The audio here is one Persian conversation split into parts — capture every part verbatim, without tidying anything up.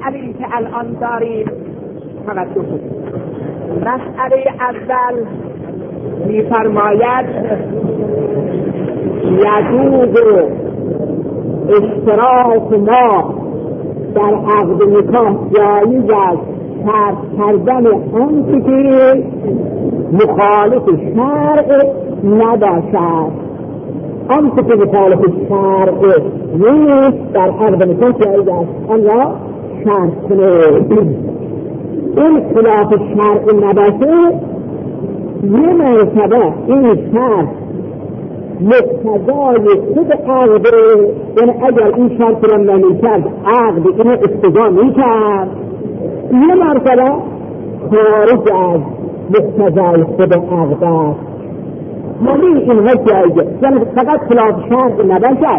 مسئله‌ای که الان داریم توجه کنید. مسئله اول می‌فرماید یجوز اشتراک ما در عقد نکاح جایز است شرط کردن آنچه که مخالف شرع نباشد. آنچه که مخالف شرع نیست در عقد نکاح جایز است آن را شرط کنه. این خلاف شرع نباشه یه مرتبه این شرط مقتضای خود عقد، یعنی اگر این شرط را نمی‌کرد عقد اینو اقتضا می‌کرد، یه مرتبه خارج از مقتضای خود عقد است. همین اینها جایزه، یعنی فقط خلاف شرع نباشد،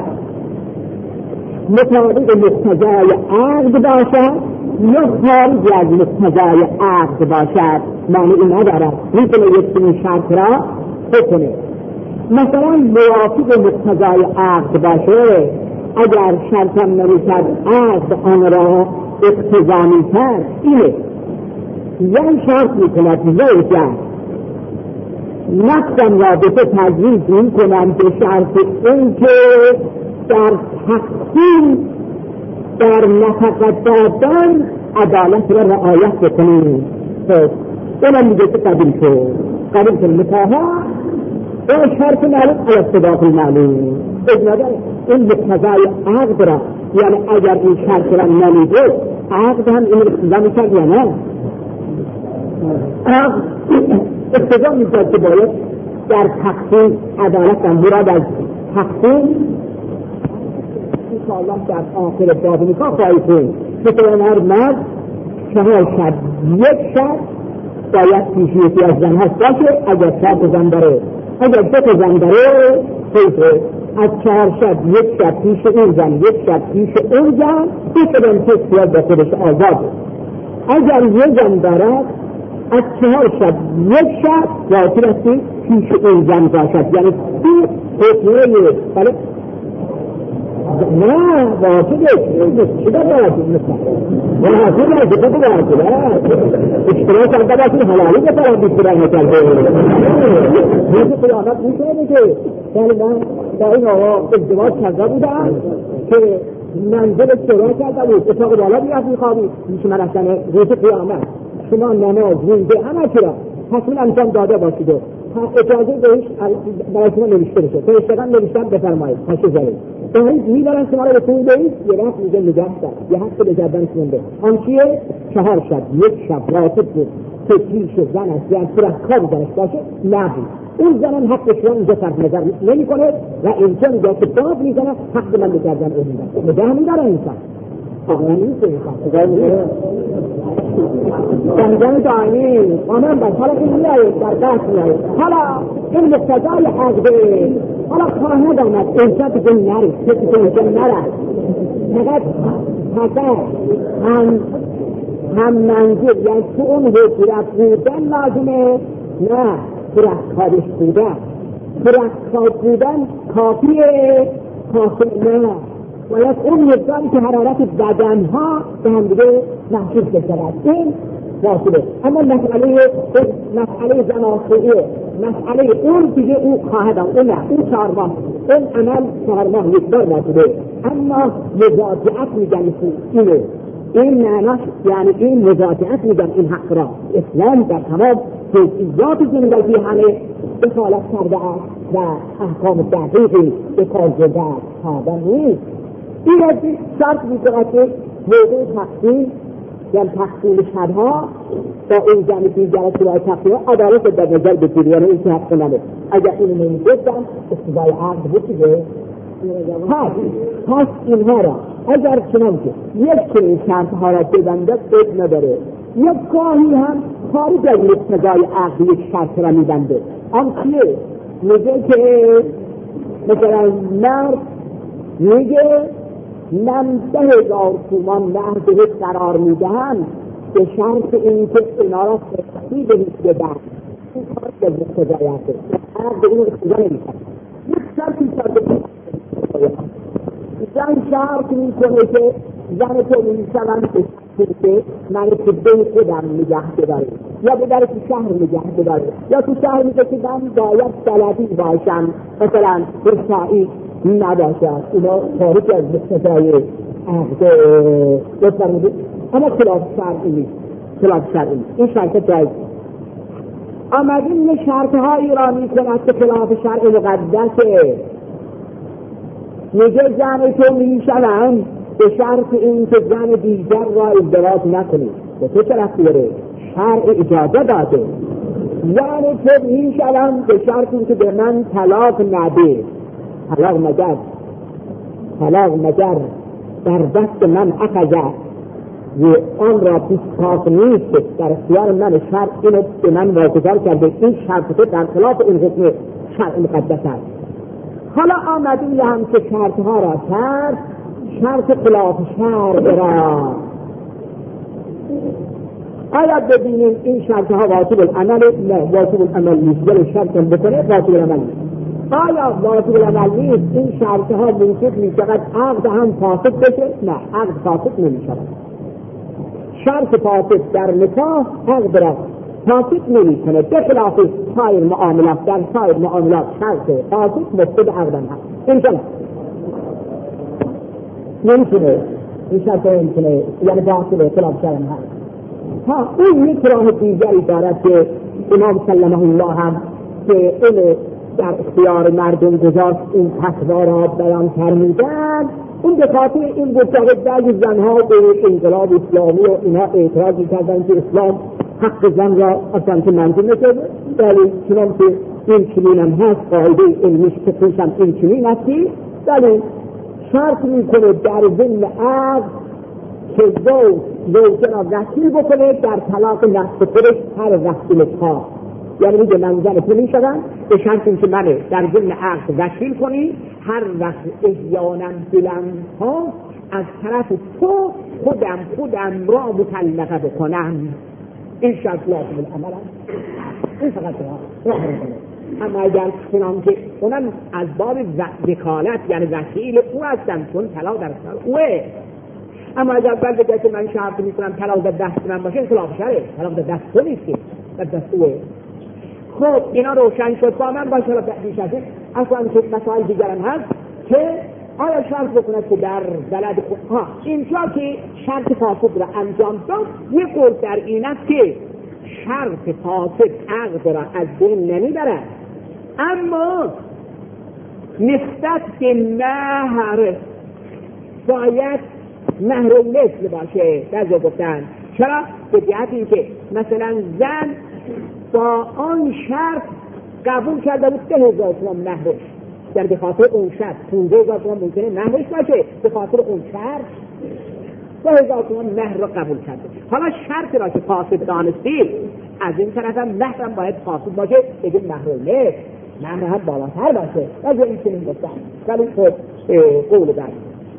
مطابق مقتضای عقد باشد یا خارج از مقتضای عقد باشد، معنی ندارد. میتونه یک چنین شرط را بکنه. مثلا موافق مقتضای عقد باشه، اگر شرطم نمی‌کرد عقد آن را اقتضا می‌کرد، اینه یعنی شرط می‌کند زوجه نفسم را به تو تجویز می‌کنم به شرط این که در تقسیم در نفقه دادن عدالت را رعایت بکنیم. خب اونم میگه که قبول شد، قبول شد نکاحا و شرط معلوم علی صداق المعلوم اجناده این مقتضای عقد را، یعنی اگر این شرط را نمیده عقد هم این اقتضا میکرد یا نه؟ عقد اقتضا میکرد که باید در تقسیم عدالت هم مراد از تقسیم انشاءالله در آخر باب نکاح خواهی کنیم. مثلا هر مرد چهار شب یک شب باید پیش یکی از زن هست باشه، اگر شب زن داره، اگر دو زن داره خیفه، از چهار شب یک شب پیش اون زن، یک شب پیش اون زن، بکنم که سیاد با خودش آزاد. اگر یک زن دارد از چهار شب یک شب واجب است پیش اون زن باشد، یعنی این حکمه بله نه واجبه چیده واجب مثلا واجب است که تو واجب است اشتراک کرده باید حلالی که طرف بیشتر نکرده روز قیامت میشه که یعنی من با این آقا ازدواج کرده بودم که منزل اشتراک کرده بود، اتاق بالا بیاد میخوابید میشه من اصلا روز قیامت شما نماز روزه همه چرا حتما انجام داده باشید و اجازه بهش برای شما نوشته بشه، تو اشتغل نوشتن بفرمایید پاشه زارید دارید میبرن شما رو به خون بایید یه وقت میگه نگهستن یه حق به جردن شونده آن چیه؟ چهار شب یک شب راتب بود که پیش زن است یعنی سرخکار زنش باشه نبود، اون زنم حقش را اینجا صرف نظر نمی کنه و اینجا میگه که داد میزنه حق من به جردن اون میدن نگه میداره انسان آقا نیست انسان جنجان دائمی آمن بس حالا این میاید در دست میاید حالا این مقتضای عقده حالا خواهد آمد انسان که نرید کسی که اینجا نرد فقط فقط هم هم منظور یعنی تو اون حضورت بودن لازمه نه فرخکارش بودن فرخکار بودن کافیه کافی نه باید اون مقداری که حرارت بدنها به هم دیگه محسوس بشود این واجبه. اما مسئله مسئله زناشویی مسئله اون دیگه او خواهد اون نه اون چهار ماه اون عمل چهار ماه یک بار واجبه، اما مضاجعت میگن اینه این معناش یعنی این مضاجعت میگن این حق را اسلام در تمام جزئیات زندگی همه دخالت کرده است و احکام دقیقی به کار برده است هذا نیست. این از شرط میکنه که موضوع تقسیم یعنی تقسیم شبها با این جمعی که جلسه برای تقسیم عدالت در نظر بگیری یعنی این که حق نمه اگر اینو نمیگفتم اقتضای عقد بود دیگه پس پس اینها را اگر چنانکه یک چنین شرطها را ببنده عیب نداره یک گاهی هم خارج از اقتضای عقد یک شرط را میبنده آن چیه؟ میگه که مثلا مرد میگه من ده هزار تومان نهده قرار میدهم به شرط اینکه اینا را سختی بهید بدن این کار به مقتضای عقد عقد به این اقتضا نمیکنه یک شرطی کرده زن شرط میکنه که زن تو میشوند به که من تو بین خودم نگه بداره یا بداره تو شهر نگه بداره یا تو شهر میگه که من باید بلدی باشم مثلا رسایی نباشد. اینا خارج از مقتضای عقد بفرمودید، اما خلاف شرعی نیست. خلاف شرعی این شرط جایز. آمدین یه شرطهایی را میکند که خلاف شرع مقدسه. میگه زن تو میشوند به شرط این که زن دیگر را ازدواج نکنید. به تو چه رفتی داره؟ شرع اجازه داده. یعنی تو میشوند به شرط این که به من طلاق نده. طلاق مگر طلاق مگر در دست من اخذه و آن را پیشکاف نیست، در اختیار من شرع اینو به من واگذار کرده. این شرط در خلاف این حکم شرع مقدس است. حالا آمدیم هم که شرطها را کرد، شرط خلاف شرع را آیا ببینیم این شرطها واجب العمل؟ نه واجب العمل نیست. ولی شرط بکنه واجب العمل نیست. آیا واجب العمل نیست؟ این شرطها ممکن میشود عقد هم فاسد بشه؟ نه، عقد فاسد نمیشود. شرط فاسد در نکاح عقد را فاسد نمیکنه، به خلاف سایر معاملات. در سایر معاملات شرط فاسد مفسد عقد هست. اینجا نمیتونه این شرط نمیتونه، یعنی باطل خلاف شرع هست. ها اون یک راه دیگری دارد که امام سلمه الله هم که این در اختیار مردم گذاشت این فتوا را بیان فرمودند. اون به خاطر این بود که بعضی زنها به انقلاب اسلامی و اینها اعتراض می‌کردند که اسلام حق زن را اصلا که منظور نکرده، ولی چنان که این چنین هم هست، قاعده علمیش که توش هم این چنین هستی، ولی شرط میکنه در ضمن عقد که زوج زوجه را وکیل بکنه در طلاق نفس خودش هر وقت میخواد. یعنی میگه من زن تو میشدم به شرط این که منه در ضمن عقد وکیل کنی، هر وقت احیانا بلند ها از طرف تو خودم خودم را مطلقه بکنم. این شرط لازم العمل است. این فقط را اما اگر چنان که اونم از باب وکالت یعنی وکیل او هستم، چون طلاق در اختیار اوه. اما اگر بعد بگه که من شرط میکنم طلاق در دست من باشه، این خلاف شرعه. طلاق در دست تو نیست، در دست اوه. خب اینا روشن شد با من باشه. بیش از این اصلا که مسائل دیگرم هست که آیا شرط بکند که در بلد خود ها اینجا که شرط فاسد را انجام داد، یک قول در این است که شرط فاسد عقد را از بین نمیبرد، اما نسبت به مهر باید مهر مثل باشه. بعضی گفتن چرا؟ به جهت این که مثلا زن با آن شرط قبول کرده بود ده هزار تومان مهرش، در به خاطر اون شرط پونزده هزار تومان ممکنه مهرش باشه، به خاطر اون شرط ده هزار تومان مهر را قبول کرده. حالا شرط را که فاسد دانستید، از این طرف هم مهر هم باید فاسد باشه، بگیم مهر نه مهر هم بالاتر باشه. از این چنین گفتن، ولی خود قول بعد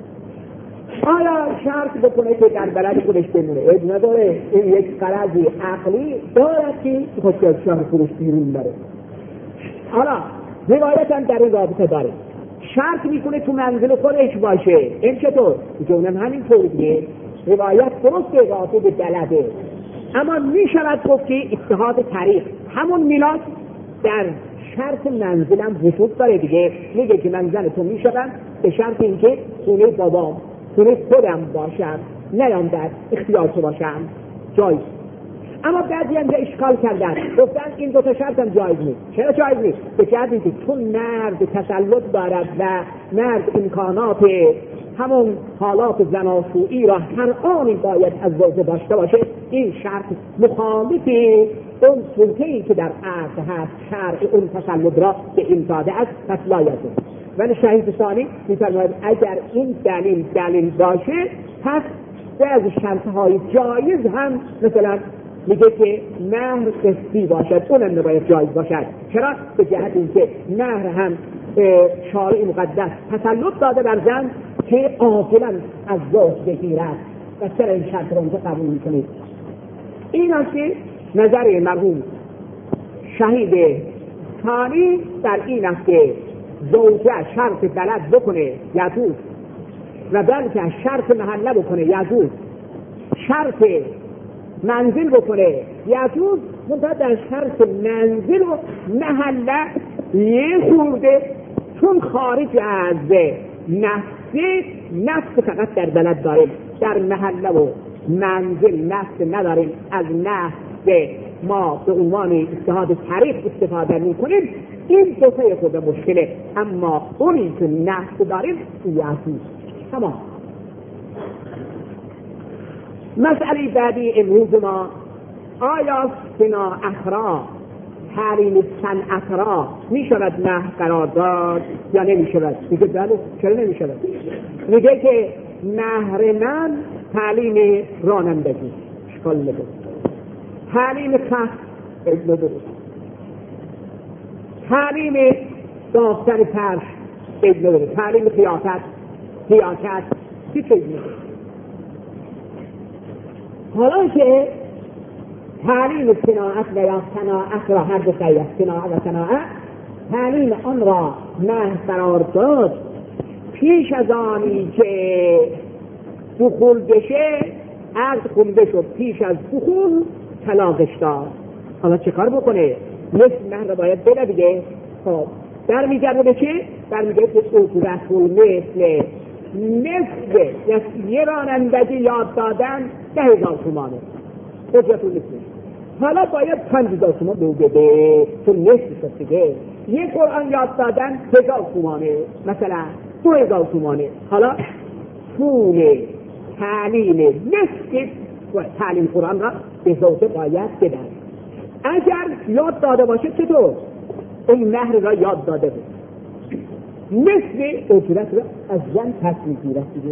آیا شرط بکنه که در بلد خودش بمونه؟ اد نداره. این یک غرضی عقلی دارد که خودش از شهر خودش بیرون بره. حالا روایت هم در این رابطه داره. شرط میکنه تو منزل خودش باشه. این چطور؟ جونم همین طور دیگه. روایت درست رابطه به بلده، اما میشود گفت که اجتهاد طریق همون میلاد در شرط منزلم وجود داره دیگه. میگه که من زن تو میشدم به شرط اینکه خونه بابام خونه خودم باشم، نیام در اختیار تو باشم، جایز. اما بعضی هم اشکال کردن، گفتن این دو تا شرط هم جایز نیست. چرا جایز نیست؟ به جهت اینکه چون مرد تسلط دارد و مرد امکانات همون حالات زناشویی را هر آنی باید از زوجه داشته باشه، این شرط مخالف اون سلطه‌ای که در عقد هست، شرع اون تسلط را به این داده است، پس لا یجوز. ولی شهید ثانی می‌فرماید اگر این دلیل دلیل باشه، پس بعض شرط‌های جایز هم مثلا میگه که مهر قسطی باشد، اونم نباید جایز باشد. چرا؟ به جهت اینکه مهر هم شارع مقدس تسلط داده بر زن که عاجلاً از زوج بگیرد و چرا این شرط رو اونجا قبول میکنید؟ این است که نظر مرحوم شهید ثانی در این است که زوجه شرط بلد بکنه یجوز و بلکه شرط محله بکنه یجوز، شرط منزل بکنه یجوز، منتها در شرط منزل و محله یه خورده چون خارج از نفس نفس فقط در بلد داریم، در محله و منزل نفس نداریم، از نفس ما به عنوان اجتهاد طریق استفاده میکنیم، این دو تا خود مشکله. اما اونی که نفس داریم یجوز. تمام. مسئله بعدی امروز ما، آیا صناعت را، تعلیم صنعت را می شود مهر قرار داد یا نمی شود؟ میگه بله. چرا نمی شود؟ میگه که مهر من تعلیم رانندگی اشکال نداره، تعلیم خط نداره، تعلیم دافتر فرش نداره، تعلیم خیاطت خیاطت چی چیز نداره. حالا که تعلیم صناعت و یا صناعت را، هر دو سیه صناعت و صناعت، تعلیم آن را مهر قرار داد، پیش از آنی که دخول بشه عقد خونده شد، پیش از دخول طلاقش داد. حالا چه کار بکنه؟ نصف مهر را باید بده دیگه. خب در میگرده به چه؟ در میگرده به اجرت مثل نصف یه رانندگی یاد دادن ده هزار تومانه اجرت مثل. حالا باید پنج هزار تومان بده چون نصف شد دیگه. یه قرآن یاد دادن هزار تومانه، مثلا دو هزار تومانه. حالا پول تعلیم نصف تعلیم قرآن را به زوجه باید بدن. اگر یاد داده باشه چطور؟ اون مهر را یاد داده بود، نصف اجرت را از زن پس میگیرد دیگه.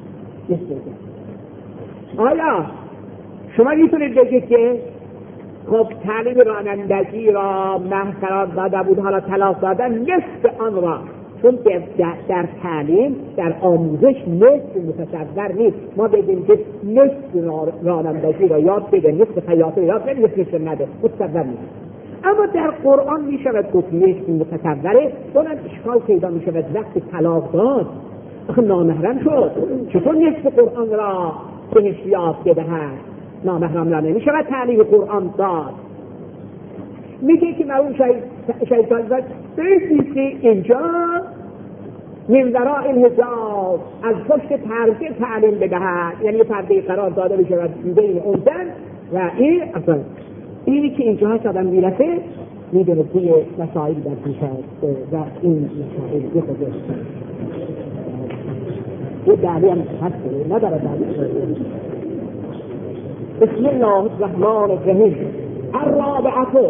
آیا شما میتونید بگید که خب تعلیم رانندگی را مهر قرار داده بود، حالا طلاق دادن، نصف آن را، چون در, در تعلیم در آموزش نصف متصور نیست، ما بگیم که نصف رانندگی را یاد بده، نصف خیاطی را یاد بده، نصفش نده، متصور نیست. اما در قرآن می شود گفت نصف متصوره، اونم اشکال پیدا می شود وقتی طلاق داد نامحرم شد، چطور نصف قرآن را بهش یاد بدهد؟ نامحرم را نمی شود تعلیم قرآن داد. میگه که مرون شیطان داد بسیسی اینجا من وراء الحجاب، از پشت پرده تعلیم بدهد، یعنی پرده قرار داده می شود بین اون زن و این. اصلا اینی که اینجا هست آدم میرسه میدونه توی مسائل در پیش هست و این مسائل یه خود یه دعوی هم هست نداره دعوی. بسم الله الرحمن الرحیم. الرابعه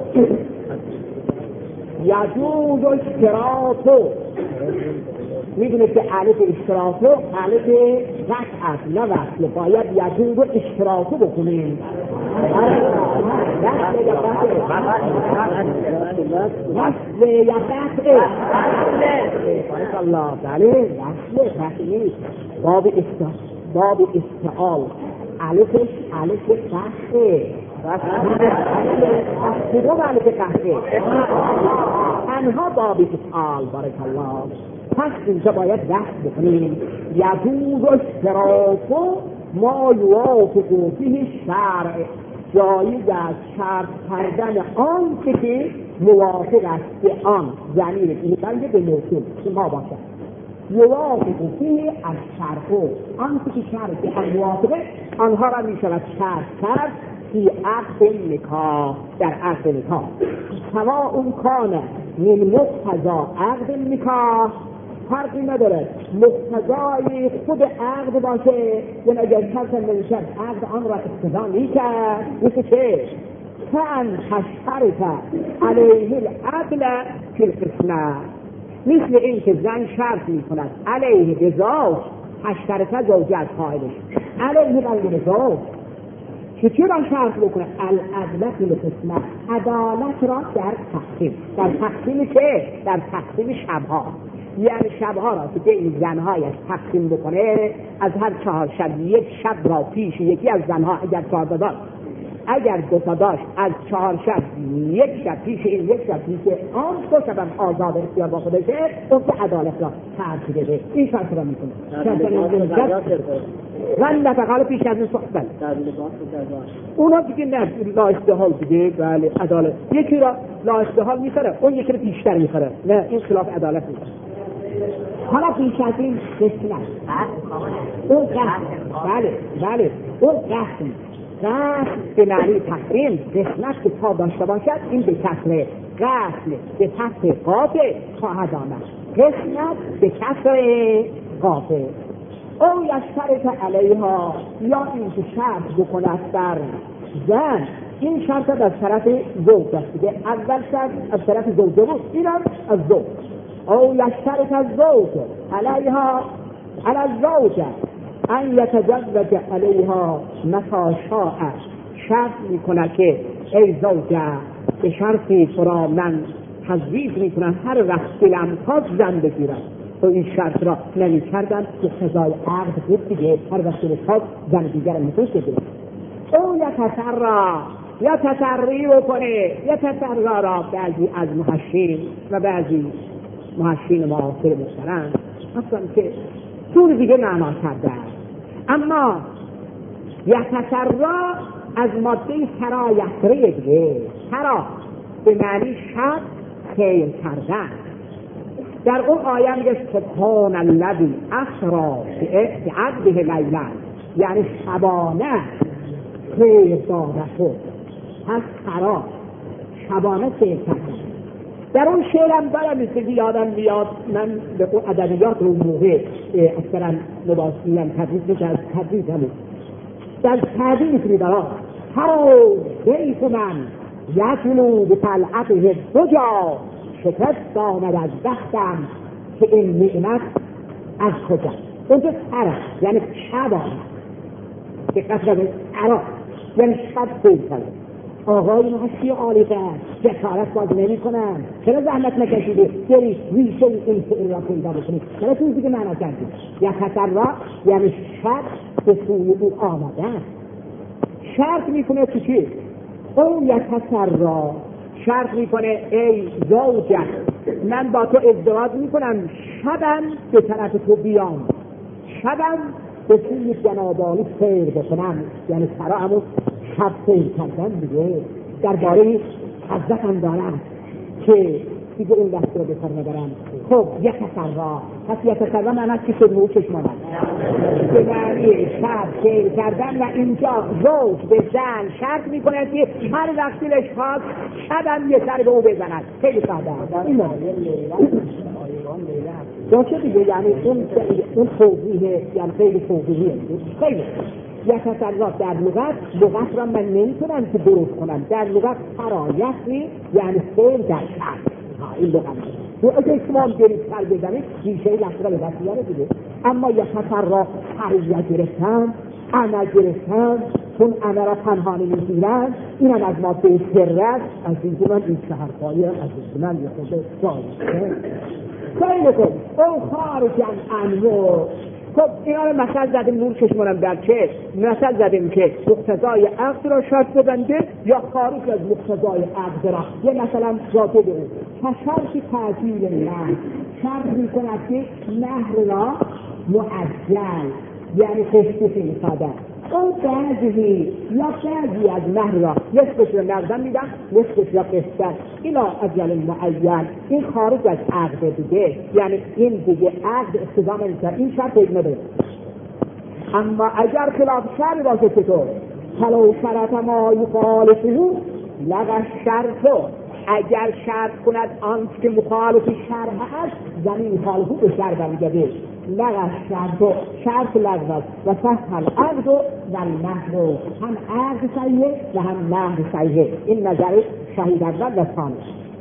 یجوز اشتراط. میدونه که الف اشتراط الف قطع است نه وصل، باید یجوز اشتراط بکنیم. وصل یا قطع؟ وصل یا قطع؟ بارک الله. بله وصل قطع نیست. باب استعال، باب استعال الفش الف قطعه. کدوم الف قطعه؟ انها باب استعال. بارک الله. پس اینجا باید وصل بکنیم. یجوز اشتراط ما یوافق فیه شرع، جایز از شرط کردن آن که موافق است به آن، ضمیر این بنده به موصول ما باشد. یوافق فیه از شرع، آن که شرع به آن موافقه، آنها را می شود شرط کرد فی عقد نکاح، در عقد نکاح. سواء اون کانه من مقتضا عقد نکاح، فرقی نداره مقتضای خود عقد باشه، یعنی اگر کسی نمیشد عقد آن را اقتضا میکرد، مثل چه؟ فان تشترط علیه العدل فی القسمه، مثل این که زن شرط میکند علیه رضاش، تشترط زوجت قائلش علیه بر رضاش، که چرا شرط بکنه؟ العدل فی القسمه، عدالت را در تقسیم. در تقسیم که؟ در تقسیم شبها، یعنی شبها را که این زنهایش تقسیم بکنه، از هر چهار شب یک شب را پیش یکی از زنها، اگر چهار تا داشت، اگر دو تا داشت، از چهار شب یک شب پیش این، یک شب پیش آن، دو شبم آزاد اختیار با خودشه، اون که عدالت را ترک بده. این شرط را میکنه. زن نفقه پیش از این صحبت اونا دیگه نه لا استحال دیگه بله عدالت یکی را لا استحال میخوره اون یکی رو بیشتر میخوره نه این خلاف عدالت میخوره. حالا پیش از این قسمت اون قسم بله بله اون قسم قسم به معنی تحریم قسمت که تا داشته باشد این به کسر قسم به کسر قافه خواهد آمد قسمت به کسر قافه او یشترط علیها یا این که شرط بکند بر زن این شرط از طرف زوج است دیگه اول شرط از طرف زوجه بود این هم از زوج او یشترط از زوج علیها علی الزوجه ان یتزوج علیها متی شاء شرط میکنه که ای زوجه به شرطی فرا من تزویج میکنم هر وقت دلم خواست زن بگیرم تو این شرط را نمی کردن که سزای عقد بود دیگه هر وقت دلم خواست زن دیگر میتونست بگیرم او یا تسرع یا تسرعی بکنه یا تسرع را بعضی از محشین و بعضی محشین معاصر محترم اصلا که طور دیگه معنا کرده اما یا تسرع از ماده سرا یسره دیگه سرا به معنی شب خیر کردن در اون آیه میگه سبحان الذی اسری بعبده لیلا یعنی شبانه خیر داده شد پس سرا شبانه خیر کردن. در اون شعرم دارم که یادم میاد من به اون ادبیات رو موقع اکثرا نباسیم تدریس میشه از تدریس همون در تدریس میدارم هر بیت من یتلو به طلعته دجا شکست آمد از بختم که این نعمت از کجا اونجا سر یعنی شب آمد که قصد عراق یعنی شب خیلی کنه آقای محشی عالیقه جسارت باز نمی کنن چرا زحمت نکشیده داری ریشه این فعل را پیدا بکنید چرا توی دیگه معنا کردید یا خطر را یعنی شب به سوی او آمدن شرط میکنه تو چی؟ اون یا خطر را شرط میکنه ای زوجه من با تو ازدواج میکنم شبم به طرف تو بیام شبم به سوی جنابانی سیر بکنم یعنی سرا همون شب سیر کردن دیگه درباره حضرت هم دارم که دیگه اون لحظه رو بکار ندارم. خب یک تسرع پس یک تسرع معنی که شد رو چشم آمد به معنی شب سیر کردن و اینجا زوج به زن شرط میکنه که هر وقت دلش خواست شبم یه سر به او بزند خیلی ساده این داشته دیگه یعنی اون اون توضیحه یعنی خیلی توضیحیه خیلی یک تسرع در لغت لغت را من نمیتونم که درست کنم در لغت فرایستی یعنی سیر در شب این لغت تو اگه شما دارید سر بزنید ریشه لحظه را به دست بیاره دیگه اما یک تسرع حریه گرفتن عمل گرفتن چون عمل را پنهانی میگیرن این هم از ماده سرت از اینکه من این شهرخواهی از اینکه من یه خود جایسته خیلی کن اون خارجن انو خب اینا رو مثل زدیم نور چشمانم در چه مثل زدیم که مقتضای عقد را شرط ببنده یا خارج از مقتضای عقد را یه مثلا جاده به اون شرط تعجیل نه شرط می کند که مهر را معجل یعنی قسطی خیلی ساده اون بعضی یا بعضی از مهر را نصفش را نقدن میدن نصفش را قسطن اینا اجل معین این خارج از عقد دیگه یعنی این دیگه عقد اقتضا نمی‌کنه این شرط پیدا نداره. اما اگر خلاف شرع باشه چطور فلو شرط ما یخالفه لغا الشرط اگر شرط کند آنچه که مخالف شرع است زمین مخالفه به شرع برمیگرده لغا شرط شرط لغو است و صح العقد و المهر هم عقد صحیح و هم مهر صحیح این نظر شهید اول و ثانی.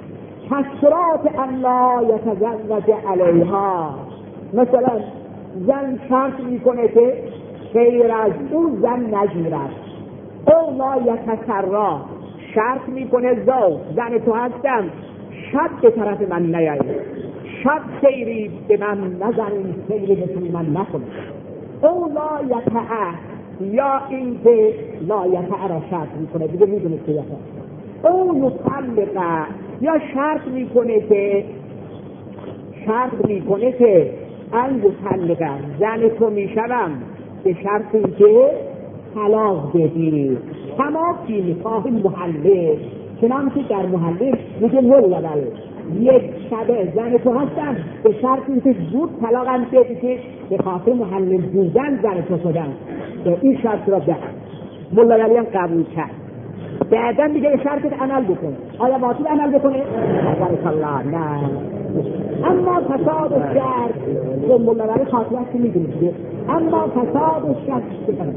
تشرات ان لا یتزوج علیها مثلا زن شرط میکنه که غیر از اون زن نگیرد او لا یتسرع شرط میکنه زوج زن تو هستم شب به طرف من نیایی شب سیری به من نزنیم سیری به توی من نکنیم او لا یتعه یا این که لا یتعه را شرط میکنه دیگه میدونید که یتعه او یطلقه یا شرط میکنه که شرط میکنه که ان یطلقه زن تو میشوم به شرطی که طلاق بدی. کما فی نکاح محلل، چنانچه در محلل میگه مولول یک شبه زن تو هستم به شرطی که زود طلاقم بدی که به خاطر محلل بودن زن تو شدن، این شرط را ده مولولی هم قبول کرد. بعدا دیگه به شرطت عمل بکنه. آیا باطل عمل بکنه؟ بارک الله نه. اما فساد و شرط که مولولی خاطرت که میدونید، اما فساد و شرط که کنه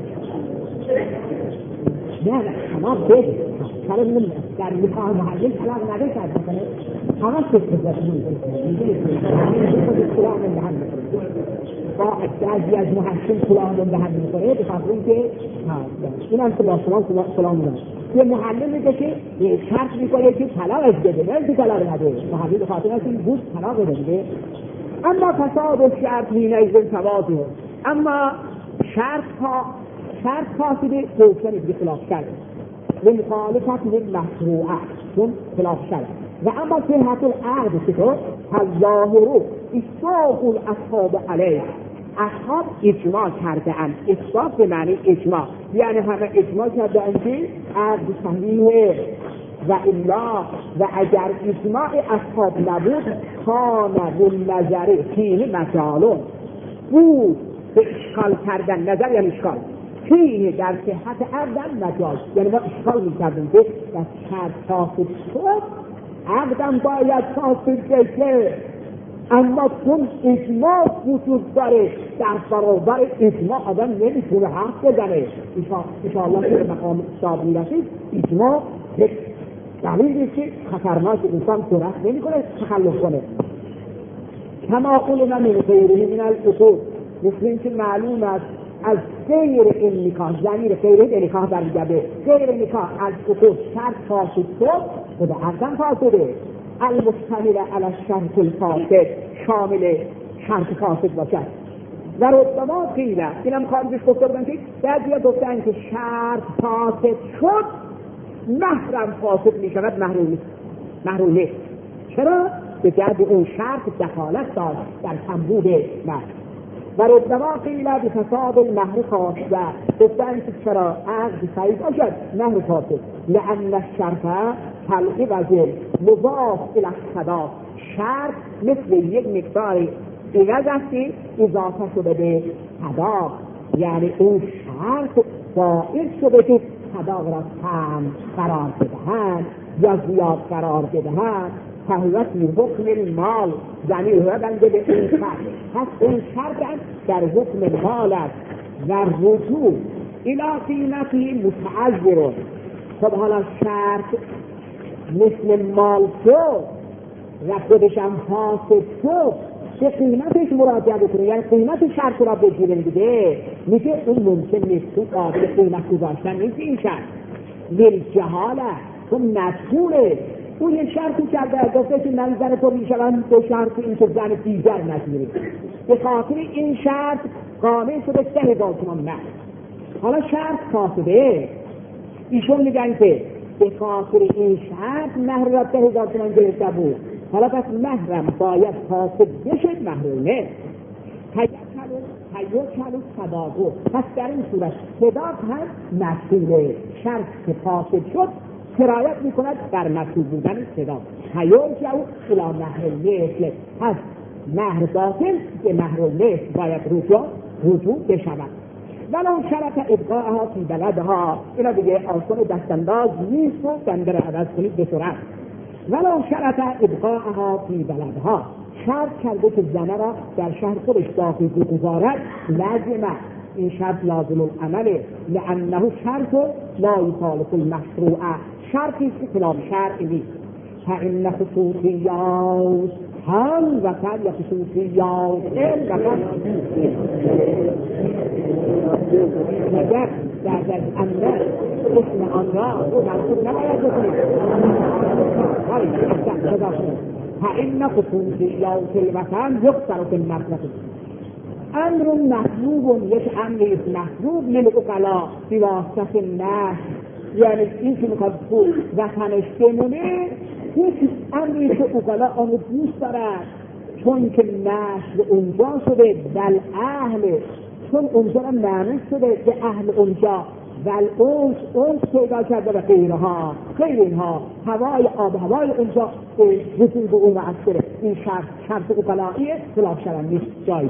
نه نه شما بگید سر من در نکاح محلل طلاق نده کرد بکنه همه شد بزرد میگه میگه کلام دهن میکنه با بعضی از محسن کلام دهن میکنه به خاطر اینکه این هم که با شما کلام دهن یه محلل میگه که شرط میکنه که طلاقش بده نه که طلاق نده محلل به خاطر اینکه بود طلاق بده. اما فساد و شرط مینیزن فواده، اما شرط ها شرط فاسده گفتن دیگه خلاف کرده و مخالفت مشروعه چون خلاف کرده. و اما صحت العقد چطور؟ الظاهر اصلاح الاصحاب علیه، اصحاب اجماع کرده اند. اصلاح به معنی اجماع، یعنی همه اجماع کرده اند که عقد صحیحه و الا و اگر اجماع اصحاب نبود کان بالنظر فیه مجالون بود به اشکال کردن. نظر یعنی اشکال فیه در صحت عقد مجال، یعنی ما اشکال میکردیم که در شرط فاسد شد عقدم باید فاسد بشه، اما چون اجماع وجود داره در برابر اجماع آدم نمیتونه حرف بزنه. انشاءالله که مقام اصحاب میرسید اجماع دلیلی که خطرناک انسان جرأت نمیکنه تخلف کنه. کما قلنا من غیره من الاصول، مثل اینکه معلوم است از غیر این نکاح، ضمیر غیر این نکاح برمیگرده، غیر نکاح از اصول شرط فاسد شد خود عقدم فاسده. المشتمل علی الشرط الفاسد، شامل شرط فاسد باشد. و ربما قیل، اینم خارجش گفته بودن که بعضیا گفتن که شرط فاسد شد محرم فاسد می شود، محروم نیست. محروم نیست. چرا؟ به جهت اون شرط دخالت داشت در کمبود مهر. و ربما قیل به فساد المهر خاص، و گفتن که چرا عقد صحیح باشد مهر فاسد، لأن الشرط كالعوض مضاف الی الصداق، شرط مثل یک مقدار عوض است که اضافه شده به صداق، یعنی اون شرط باعث شده که صداق را کم قرار بدهند یا زیاد قرار بدهند. فهوت حکم المال، ضمیر رو بنده به این شرط، پس اون شرط در حکم مال است و رجوع الی قیمتی متعذر. خب حالا شرط مثل مال شد و خودش هم فاسد شد، به قیمتش مراجعه بکنه، یعنی قیمت شرط را بگیره دیگه، میگه اون ممکن نیست، تو قابل قیمت گذاشتن نیست این شرط. ولی جهاله تو مجهوله، اون یک شرطی کرده گفته که من زن تو میشوم به شرط این که زن دیگر نگیری، به خاطر این شرط قانع شده ده هزار تومان مهر. حالا شرط فاسده، ایشون میگن که به خاطر این شرط مهر را ده هزار تومان گرفته بود، حالا پس مهرم باید فاسد بشه، محرومه. تیو کلو صداقو، پس در این صورت صداق هم مسئوله. شرط که فاسد شد سرایت میکند بر مسئول بودن صداق. تیو کلو الا مهر مثل، پس مهر باطل به مهر مثل باید رجوع رجوع بشود. ولو شرط ابقاءها فی بلدها، اینا دیگه آسان دستانداز نیست و بنده را عوض کنید به سرعت. ولو شرط ابقاءها فی بلدها، شرط کرده که زنه را در شهر خودش باقی بگذارد، لازمه این شرط لازم العمله، لانه شرط لا یخالف المشروع، شرطی که خلاف شرع نیست. فان خصوصیات هم و کل یا خصوصیات ال و کل نجد بعد از امر اسم آن را مرسوب نباید بکنید. ولی خدا کنید فإن خصوصیات الوطن یقصر فی المطلق. امر محبوب، یک امر محبوب للعقلا بواسطه النهی، یعنی این که میخواد وطنش بمونه یک امری که عقلا آن دوست دارد، چون که نشر اونجا شده بل اهل چون اونجا هم معنی شده که اهل اونجا والانس اونس پیدا کرده و غیرها غیر اینها هوای آب هوای اونجا وجود اون مؤثره. این شرط شرط اقلائیه خلاف شرع نیست، جایز.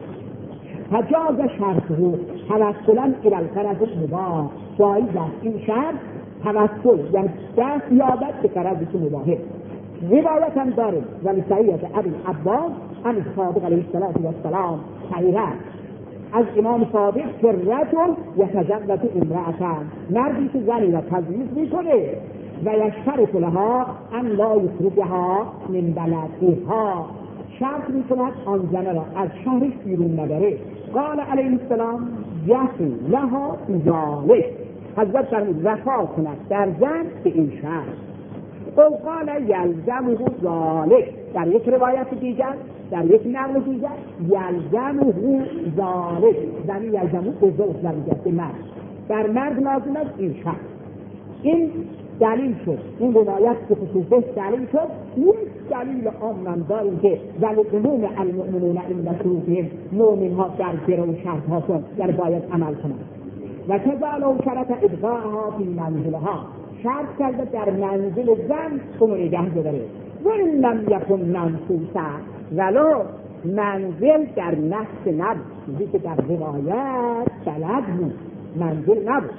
فجاز شرطه توسلا الی الغرض المباح، جایز است این شرط توسل یعنی دست یابد به غرض مباحه. روایت هم داریم ولی صحیحه ابی عباس عن صادق علیه السلام صحیحه از امام صادق که رجل یتزوج امرأة، مردی که زنی را تزویج میکنه و یشترط لها ان لا یخرجها من بلدها، شرط میکند آن زن را از شهرش بیرون نبره. قال علیه السلام یفی لها ذلک، حضرت فرمود وفا کند در زن به این شرط. او قال یلزمه ذلک، در یک روایت دیگر در یک نقل دیگر یلزمه ذلک، زنی یلزمه به زوج زنی به مرد، در مرد لازم است این شرط. این دلیل شد، این روایت که خصوصه دلیل شد. یک دلیل عام داریم که ولعموم المؤمنون عند شروطهم، مؤمن ها در گرو و شرط هاشون در باید عمل کنند. و کذالک شرط ابقاءها فی منزلها، شرط کرده در منزل زن اون نگه داره. و این لم یکن منصوصا، ولو منزل در نفس نبود، چیزی که در روایت بلد بود منزل نبود.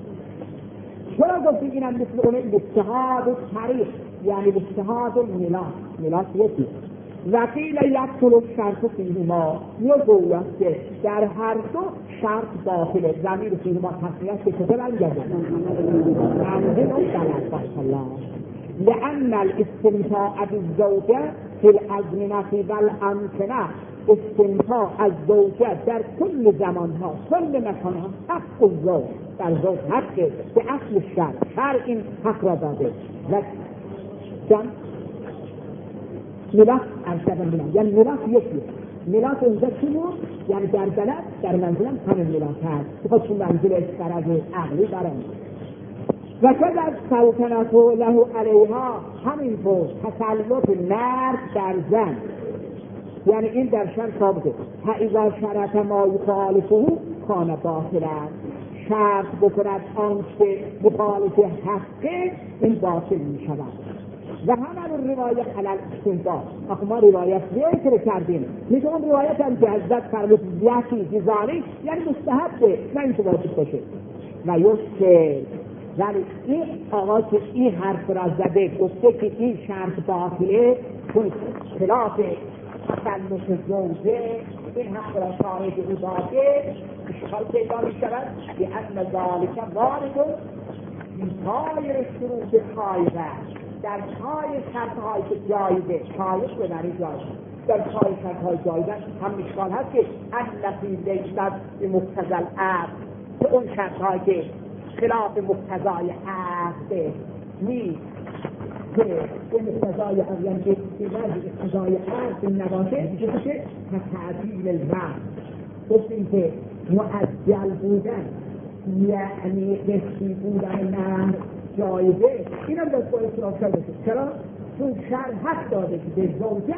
چرا گفتی اینم مثل اون اجتهاد و طریق، یعنی اجتهاد و میلاس، میلاس یکی. وقیل یکتل شرط فیهما، یه گوید که در هر دو شرط داخله، ضمیر فیهما تصمیت که کجا برگرده منزل و بلد باش الله. لأن الاستمتاع بالزوجه فی الازمنه والامکنه، استمتاع از زوجه در کل زمان ها کل مکان ها حق الزوج، در زوج حقه به اصل شرع، شرع این حق را داده. و جان میراث ارشد میراث یعنی میراث یکیه. میراث اونجا چی بود؟ یعنی در بلد در منزل هم همین میراث هست که خودشون منزل فرض عقلی دارن. و که در سلطنت له علیها، همین بود تسلط مرد در زن، یعنی این در شرع ثابته. فاذا شرط ما یخالفه کان باطلا، شرط بکند آنچه مخالف حقه این باطل می شود. و همه روایت علل استنباط، اخو ما روایت ذکر کردیم، میگه اون روایت هم که حضرت فرمود یکی جزاری یعنی مستحبه، نه اینکه واجب باشه. و یسته، ولی این آقا که این حرف را زده گفته که این شرط باطله چون خلاف تسلط زوجه، این حق را خارج او داده، اشکال پیدا می شود که ان ذالک وارد فی سایر شروط خایره، در پای شرط‌هایی که جایزه، شایز به معنی جایز، در پای شرط‌های جایزه هم اشکال هست که التي لیست بمقتضی العقد، که اون شرط‌هایی که خلاف مقتضای عقد نیست، که به مقتضای عقد یعنی که مقتضای عقد نباشه، میشه تعدیل الوقت. گفتیم که معجل بودن یعنی قسطی بودن نه جایزه، این هم دست باید اصلاف شده. چرا؟ چون شرع حق داده که به زوجه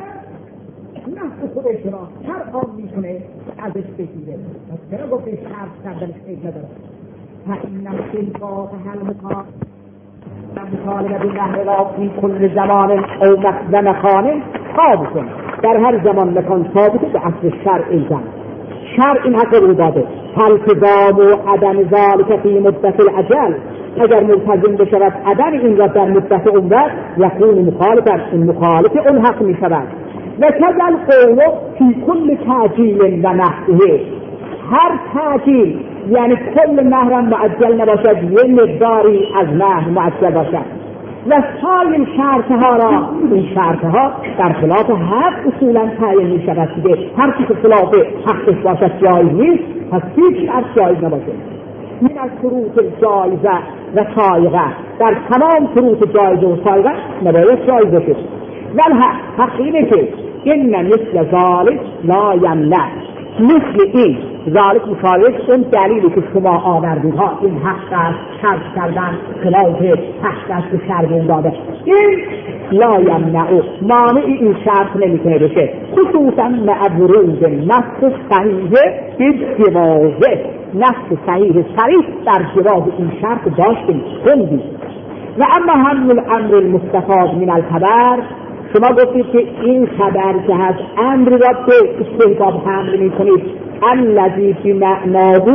نفس خودش را هر آن میکنه ازش بگیره. پس چرا گفته شرط کردنش عیب نداره؟ فإن استحقاق المطالبه مطالبه بالنهر را فی کل زمان او مکان ثابت، در هر زمان مکان ثابته به اصل شرع الزام. شرع این حق رو داده. فالتزام و عدم ذلك فی مدت الاجل، اگر ملتزم بشود عدم این را در مدت عمر یکون مخالفا، این مخالف اون حق می شود. و کذل قول فی کل تعجیل و نحوه، هر تعجیل یعنی کل مهرم معجل نباشد، یه مقداری از مهر معجل باشد. و سایر شرطها را، این شرطها در خلاف حق اصولا تعیین می شود دیگه، هر چی که خلاف حقش باشد جایز نیست، پس هیچ شرط جایز نباشد. این از شروط جایزه و سایغه، در تمام شروط جایزه و سایغه نباید جایز باشد. ولی حق اینه که این مثل ذالک لا یمنع، مثل این ذالک مشابه اون دلیلی که شما آوردید ها، این حق است، شرط کردن خلاف حق است که شرط داده، این لا یمنعو مانع این شرط نمیتونه بشه، خصوصا مع ورود نص صحیح بالجواز، نص صحیح صریح در جواز این شرط داشتیم خوندیم. و اما هم الامر المستفاد من الخبر، شما گفتید که این خبر که هست امر را به استحباب حمل میکنید، الذی فی معناه،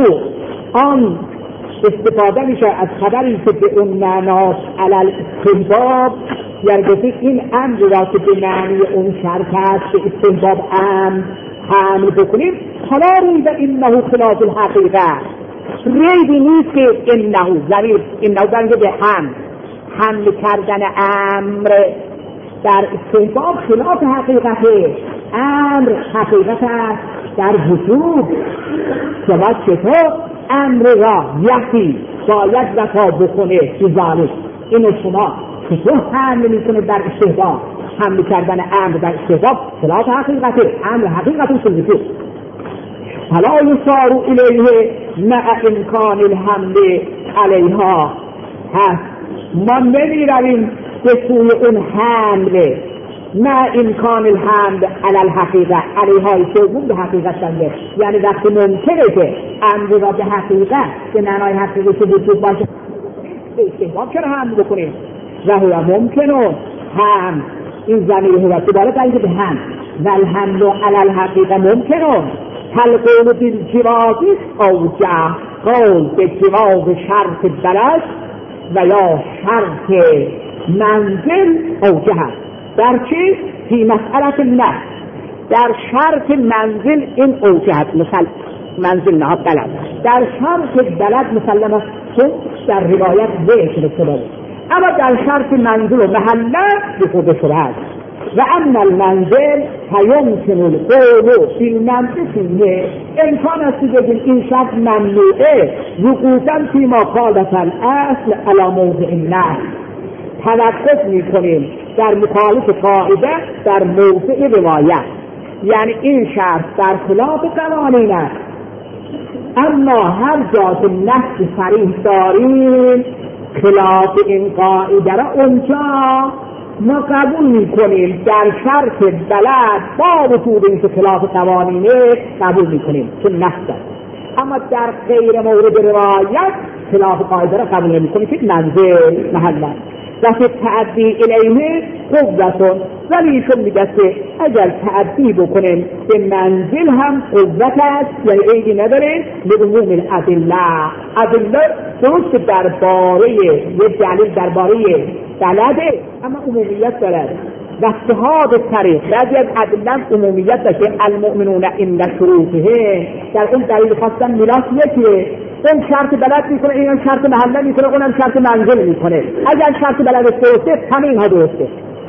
آن استفاده میشه از خبری که به اون معناست علی الاستحباب، یعنی گفتید این امر را که به معنی اون شرط هست به استحباب امر حمل بکنید، حالا روی به انه خلاف الحقیقه، ریدی نیست که انه ضمیر انه برگه به هم حمل کردن امر در استحباب خلاف حقیقته، امر حقیقت است در وجود. شما چطور امر را یکی باید وفا بکنه بزانید، اینو شما چطور حمل میکنه در استحباب؟ حمل کردن امر در استحباب خلاف حقیقته، امر حقیقت در وجود. حالا یسارو الیه مع امکان الحمل علیها، هست ما نمی رویم به سوی اون حمل مع امکان الحمل علی الحقیقه، علیهای سوگون به حقیقت دنده، یعنی وقتی ممکنه که امر را به حقیقت به معنای حقیقت وجود باشه به استحباب چرا حمل بکنیم؟ و هو ممکنه هم این زمیر هو دوباره برگه به هم و الحمل علی الحقیقه ممکنه تلقون بالجواز اوجه، قول به جواز شرط بلد و یا شرط منزل اوجه هست. در چی؟ فی مسئلت نه، در شرط منزل این اوجه هست، مثل منزل نه بلد، در شرط بلد مسلمه چون در روایت ذکر شده، اما در شرط منزل و محله به خود شده هست. و اما المنزل فیمکن القول فی المنزل فیه، امکان است بگیم این شرط ممنوعه وقوعا فیما خالف الاصل علی موضع النهی، توقف میکنیم در مخالف قاعده در موضع روایت، یعنی این شرط در خلاف قوانین است، اما هر جا که نص صریح داریم خلاف این قاعده را اونجا ما قبول میکنیم، در شرط بلد با وجود این که خلاف قوانینه قبول میکنیم چون نص داریم، اما در غیر مورد روایت خلاف قاعده را قبول نمیکنیم که منزل محله و که تعدی الیه قوتون، ولی ایشون میگه که اگر تعدی بکنیم به منزل هم قوت است، یعنی عیبی نداره، لعموم الادله، ادله درست درباره یه دلیل درباره بلده اما عمومیت دارد و اتحاد طریق بعضی از ادله عمومیت داشته، المؤمنون عند شروطه، در اون دلیل خواستن میراث یکیه، اون شرط بلد میکنه، این شرط محله میکنه، اونم شرط منزل میکنه، اگر شرط بلد درسته همه اینها درسته.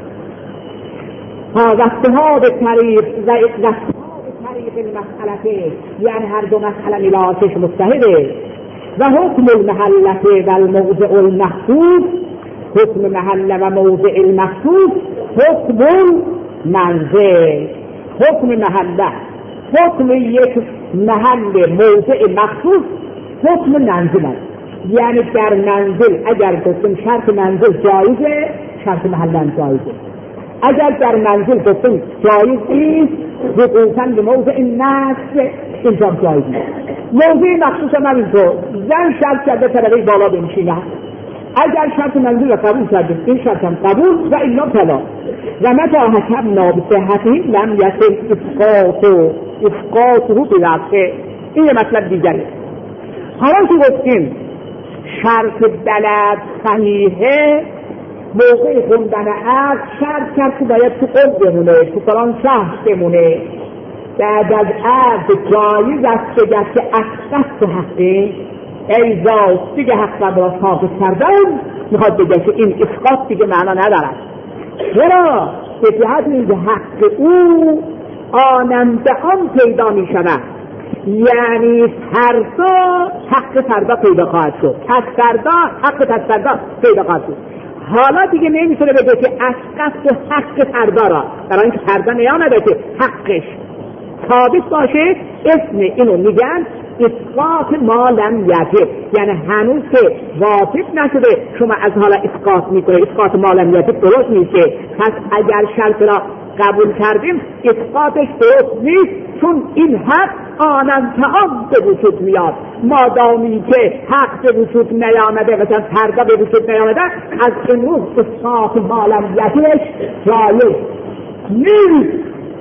ها و اتحاد طریق و اتحاد طریق المسئله، یعنی هر دو مسئله میراثش متحده. و حکم المحله و الموضع المخصوص، حکم محله و موضع المخصوص حکم منزل، حکم محله حکم یک محل موضع مخصوص حکم منزل است، یعنی در منزل اگر گفتیم شرط منزل جایزه شرط محله هم جایزه، اگر در منزل گفتیم جایز نیست وقوعاً به موضع نص اینجا جایز نیست. موضع مخصوص هم اینطور، زن شرط کرده طبقه بالا بنشینه، اگر شرط منزل را قبول کردیم این شرط هم قبول و اینا طلاق. و متى حکمنا بصحته لم یصح اسقاط اسقاطه برفعه، این یه مطلب دیگره. حالا که گفتیم شرط بلد صحیحه، موقع خوندن عقد شرط کرد که باید تو قلب بمونه، تو فلان شهر بمونه، بعد از عقد جایز است بگه که اسقط حقه، ای ذات دیگه حق را ثابت کردن، میخواد بگه که این اسقاط دیگه معنا ندارد. چرا؟ به جهت اینکه حق او آننده آن پیدا می شود، یعنی فردا حق فردا پیدا خواهد شد، پس فردا حق پس فردا پیدا خواهد شد. حالا دیگه نمیتونه بگه که اسقط حق فردا را، برای اینکه فردا نیا نده که حقش ثابت باشه اسم اینو میگن اسقاط ما لم یجب، یعنی هنوز که واجب نشده شما از حالا اسقاط میکنه، اسقاط ما لم یجب درست میشه. پس اگر شرط را قبول کردیم اسقاطش درست نیست، چون این حق آنن تعام به وجود میاد. مادامی که حق به وجود نیامده مثلا پرده به وجود نیامده، از امروز اسقاط ما لم یجبش جایز نیست.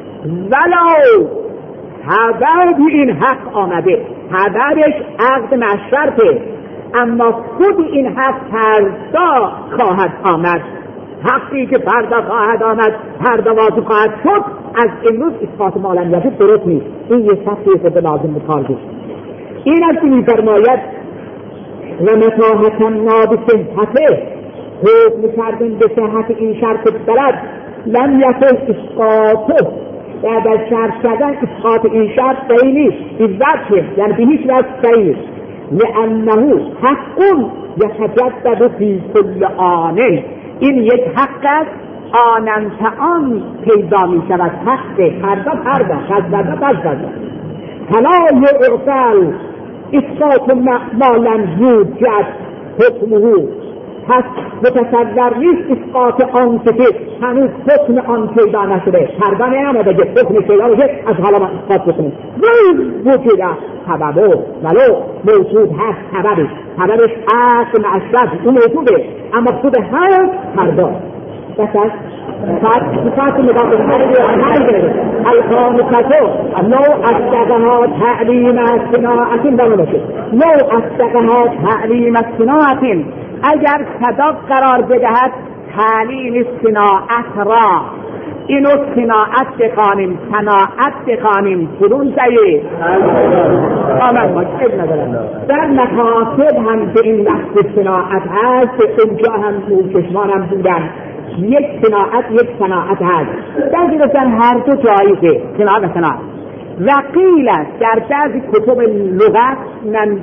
ولو خبر این حق آمده، خبرش عقد مشرطه، اما خود این حق فردا خواهد آمد. حقی که فردا خواهد آمد، فردا واجب خواهد شد، از امروز اسقاط ما لم یجب درست نیست. این یه شخصی خود لازم بکار بود. این از که می‌فرماید و متاحت ما به صحته، حکم کردن به صحت این شرط بلد لم یکن اسقاطه، بعد از شرط شدن اسقاط این شرط صحیح نیست، ایزد یعنی به هیچ وجه صحیح نیست. لأنه حق یتجدد فی کل آن، این یک حق است آنن آن پیدا می شود، حق فردا فردا فردا فردا فلا یعقل اسقاط ما لم یوجد حکمه، پس متصور نیست اسقاط آن که هنوز حکم آن پیدا نشده، فردا نیامده که حکم پیدا بشه از حالا ما اسقاط بکنیم. وجود سببه ولو موجود هست سببش، سببش اصل معشرت اون موجوده، اما خود هست فردا بسد صفات مضاف الیه الخامسة لو اصدقها تعلیم صناعت بلوشه، لو اصدقها تعلیم صناعت، اگر صدق قرار بدهد تعلیم صناعت را، اینو صناعت بخوانیم صناعت بخوانیم فرون زیه آمد ما چه ندارم در مکاتب هم به این لحظه صناعت هست، اونجا هم نورچشمان هم بودن، یک صناعت یک صناعت هست، در درستن هر دو جایزه صناعت و صناعت. و قیل است در بعضی کتب لغت، من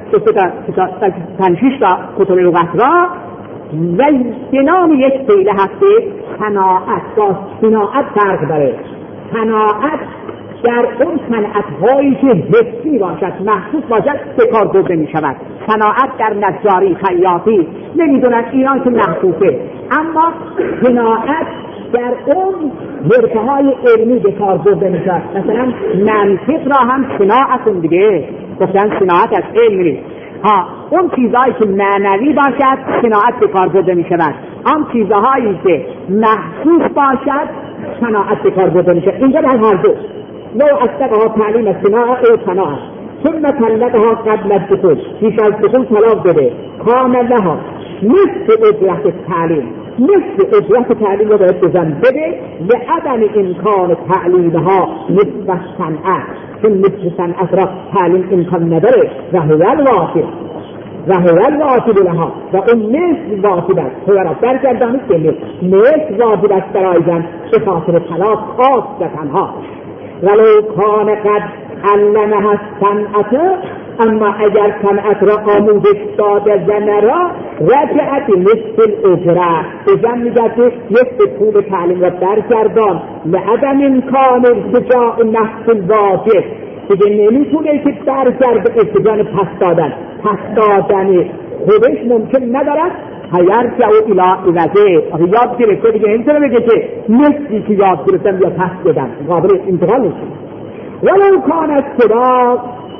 تنشیش تا کتب لغت را و به نام یک فعل هسته صناعت با صناعت فرق داره. صناعت در اون صنعت‌هایی که حسی باشد محسوس باشد به کار برده می شود. صناعت در نجاری خیاطی نمیدونن ایران که محسوسه، اما صناعت در اون حرفه‌های علمی به کار برده می شود. مثلا منطق را هم صناعت دیگه گفتن صناعت از علم نیست. ها اون چیزهایی که معنوی باشد صناعت به کار برده می شود، آن چیزهایی که محسوس باشد صناعت به کار برده می شود. اینجا در هر دو لو اصدقها تعلیم صناعت او صناعت ثم طلقها قبل الدخول، پیش از دخول طلاق بده، کاملها نصف اجرت تعلیم، نصف اجرت تعلیم رو باید بزن بده لعدم امکان تعلیمها نصف صنعت، چون نصف صنعت را تعلیم امکان نداره. و هو الواجب و هو الواجب لها، و اون نصف واجب است هو را برگردانید که نصف واجب است برای زن به خاطر طلاق خاص تنها. ولو کان قد علمها الصنعت، اما اگر صنعت را آموزش داده زن را رجعت نصف الاجره، بزن میگه نصف پول تعلیم را برگردان لعدم امکان ارتجاع نفس الواجب، دیگه نمیتونه که برگرد ارتجاع پس دادن، پس دادن خودش ممکن ندارد. هیر که او الى عوضه یاد گرفته دیگه نمیتونه بگه که نصفی که یاد گرفتم یا پس بدم، قابل انتقال نیست. ولو کانت صداق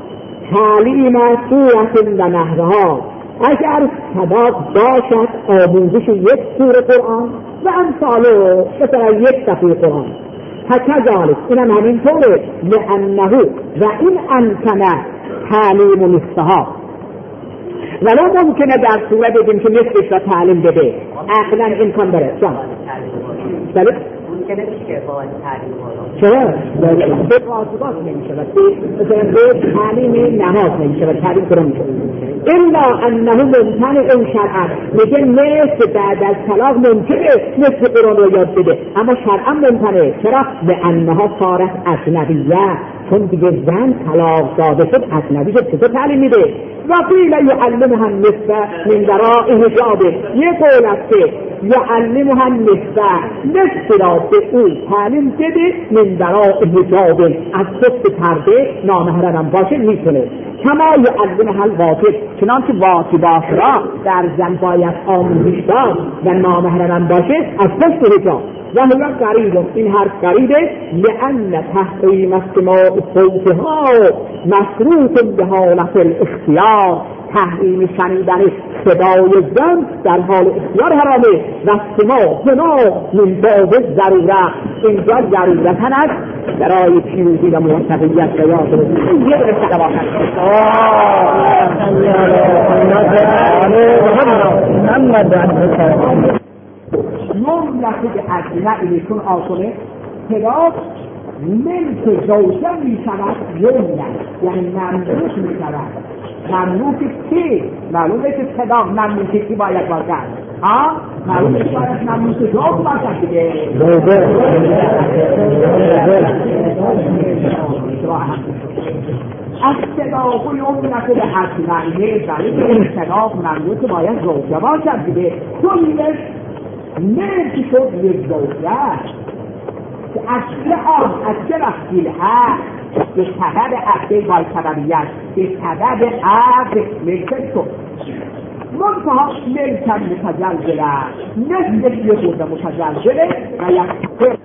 تعلیم سورت و نحوها، اگر صداق باشد آموزش یک سوره قرآن و امثاله مثلا یک صفحه قرآن، فکذالک اینم همینطوره. لانه و این امکن تعلیم نصفها، ولو ممکنه در صورت بدیم که نصفش را تعلیم بده، عقلا امکان داره. جان بله ممکنه که با تعلیم چرا؟ به واجبات نمیشه مثلا به تعلیم نماز نمیشه و تعلیم قرآن میشه، الا انه ممتنع اون شرعا، میگه نصف بعد از طلاق ممکنه نصف قرآن رو یاد بده، اما شرعا ممتنه. چرا؟ لانها صارت اجنبیه، چون دیگه زن طلاق داده شد اجنبی شد، چطور تعلیم میده؟ و قیل یعلمها النصف من وراء حجاب، یه قول است که یعلمها النصف نصف را به او تعلیم بده من وراء حجاب از پشت پرده نامحرم باشه میتونه کما یعلمها الواجب چنانکه واجبات را در زن باید آموزش داد و نامحرم باشه از پشت حجاب و هو قریب این حرف قریبه لأن تحریم استماع صوتها مشروط به حالت الاختیار تحریم شنیدن صدای زن در حال اختیار حرامه و استماع هنا من باب ضرورت اینجا ضرورتن است برای پیروزی و موفقیت و یاد رسید یه برسه دوا مملکه به ادنه ایلیکون آسونه پداز ملک زوجه می شود یونیه یعنی مملوک می شود مملوک کی؟ معلومه که پداز مملوکی کی باید باشد ها؟ معلومه که باید مملوک زوج باشد دیگه از صداق و یومنک به ادنه برای این صداق مملوک باید زوجه باشد دیگه کلش ملکی شد یک زوجه که اصل آن از چه وقتیل هست به سبب عقده بای سببیت به سبب عقد ملکت شد منتها ملکت متجلجله نزدش یه بوده متجلجله و یک پر